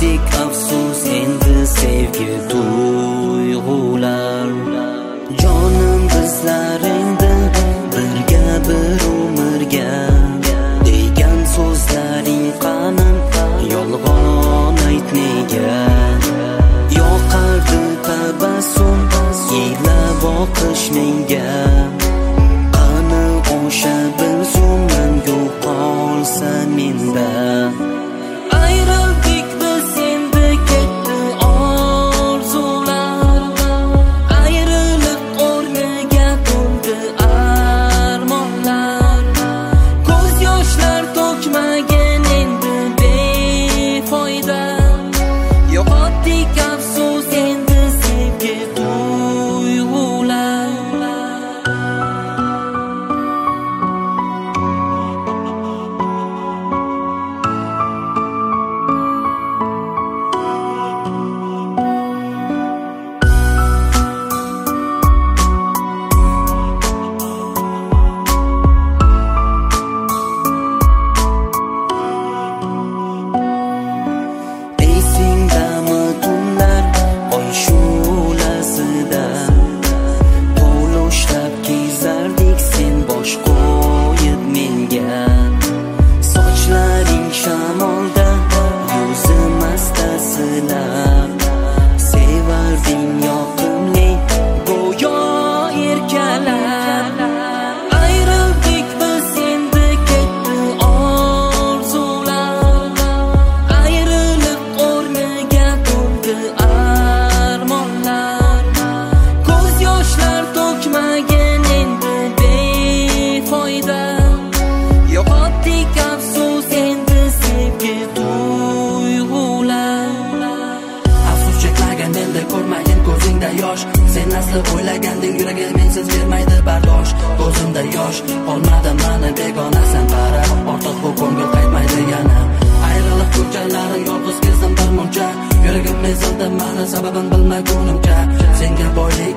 yo'qotdik afsus endi sevgi tuyg'ular. Jonim bizlar endi birga bir umrga degan so'zlaring qani, yolg'on ayt nega? Yoqardi tabassum ila boqish menga, qani o'sha bir zumdan yo'qolsa menda. Ayrıldık biz endi ketdi orzular, ayrılık o'rniga to'ldi armonlar. Ko'z yoshlar to'kmagan endi befoyda, yo'qotdik afsus endi sevgi tuyg'ular. Esingdami tunlar oy shulasida, qo'loshlab kezardik sen bosh qo'yib menga. Sochlaring shamolda yuzim astasilab, sevarding yoqimli go'yo erkalab. Ayrıldık biz endi ketdi orzular, ayrılık o'rniga to'ldi armonlar. Ko'z yoshlar to'kmagan endi befoyda, yo'qotdik afsus endi sevgi tuyg'ular. Afsus cheklagan endi ko'rmagin ko'zingda yosh, sen asli o'ylaganding yuragim mensiz bermaydi bardosh. Ko'zimda yosh qolmadi mani begonasan qara, ortiq bu ko'ngil qaytmaydi yana. Ayriliq ko'challarim yolg'iz kezdim bir muncha, yuragim ezildi mani sababin bilmagunimcha. Senga boylik